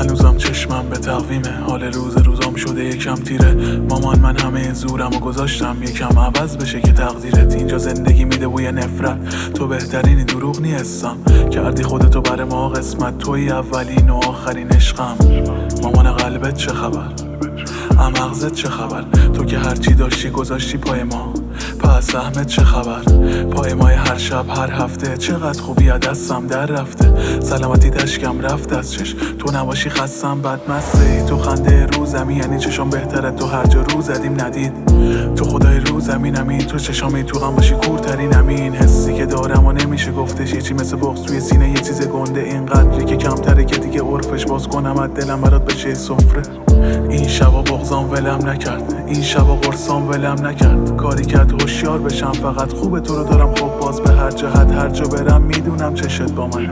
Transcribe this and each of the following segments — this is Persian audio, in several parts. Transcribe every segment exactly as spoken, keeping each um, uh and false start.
هنوزم چشمم به تقویمه، حال روز روزام شده یکم تیره. مامان من همه زورم و گذاشتم یکم عوض بشه که تقدیرت. اینجا زندگی میده بوی نفرت، تو بهترینی دروغ نیستم. کردی خودتو بر ما قسمت، توی اولین و آخرین عشقم. مامان قلبت چه خبر؟ مغزت چه خبر؟ تو که هرچی داشتی گذاشتی پای ما، پس سهمت چه خبر؟ پای مای هر شب هر هفته، چقدر خوبی از دستم در رفته. سلامتی تشکم رفت از چش، تو نباشی خستم بدمسته ای. تو خنده رو زمین یعنی چشام بهتره، تو هر جا رو زدیم ندید. تو خدای رو زمینمی، تو چشامی تو غم باشی کورترینمی. این حسی که دارم و نمیشه گفتش، یه چی مثل بغض توی سینه، یه چیز گنده اینقدری که کمتره که دیگه عرفش باز کنم از دلم برات بشه سفره. این شبا بغضام ولم نکرد، این شبا قرصام ولم نکرد. کاری کرد هوشیار بشم، فقط خوبه تو رو دارم. خب باز به هر جهت هر جا برم میدونم چشت با منه.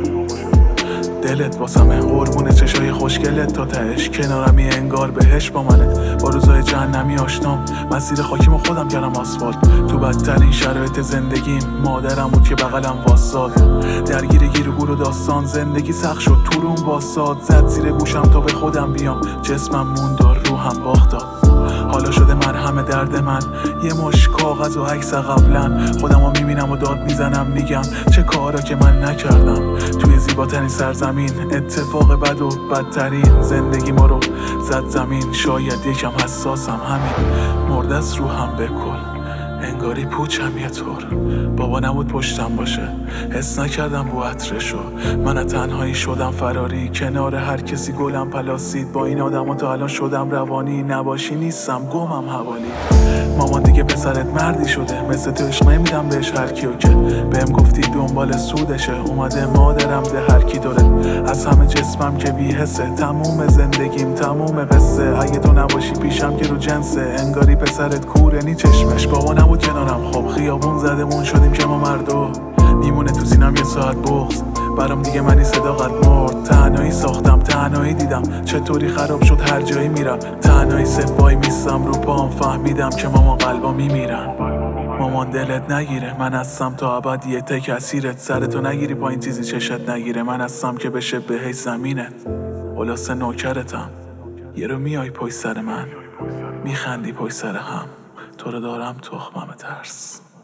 دلت واسمه قربون چشای خوشگلت، تا تهش کنارمی انگار بهش با منه. با روزای جهنمی آشنام، مسیر خاکیمو خودم کردم آسفالت. تو بدترین شرایط زندگیم مادرم بود که بغلم واساد. درگیر گیر و گور و داستان، زندگی سخت شد تو روم واساد. زد زیر گوشم تا به خودم بیام، جسمم موند و روحم باخت داد. حالا شده مرهم درد من، یه مش کاغذ و عکس قبلا. خودمو میبینم و داد میزنم، میگم چه کارا که من نکردم. توی زیباترین سرزمین، اتفاق بد و بدترین زندگی ما رو زد زمین. شاید یکم حساسم، همین مرده از روحم بکل. انگاری پوچم یه طور، بابا نبود پشتم باشه، حس نکردم بو عطرشو. من از تنهایی شدم فراری، کنار هر کسی گلم پلاسید. با این آدم تا الان شدم روانی، نباشی نیستم گمم حوالی. مامان دیگه پسرت مردی شده، مثل تو عشق نمیدم بهش هر کیو که بهم گفتی دنبال سودشه. اومده مادرم ده هر کی داره، از همه جسمم که بی حسه. تموم زندگیم تموم قصه، اگه تو نباشی پیشم که رو جنسه. انگاری پسرت کورنی چشمش، بابا نبود کنارم. خب خیابون زدمون شدیم که ما مردو، میمونه تو سینم یه ساعت بغض. برام دیگه منی صداقت مرد، تنهایی ساختم تنهایی دیدم چطوری خراب شد هر جایی میرم. تنهایی صفایی میستم رو پام، فهمیدم که مامان قلبا میمیرن. مامان دلت نگیره، من هستم تا ابد یه تک اسیرت. سرتو نگیری پایین چیزی چشت نگیره، من هستم که بشه بهش زمینت. خلاصه نوکرتم، یه رو میای پشت سر من، میخندی پشت سر هم. تو رو دارم تخمم ترس.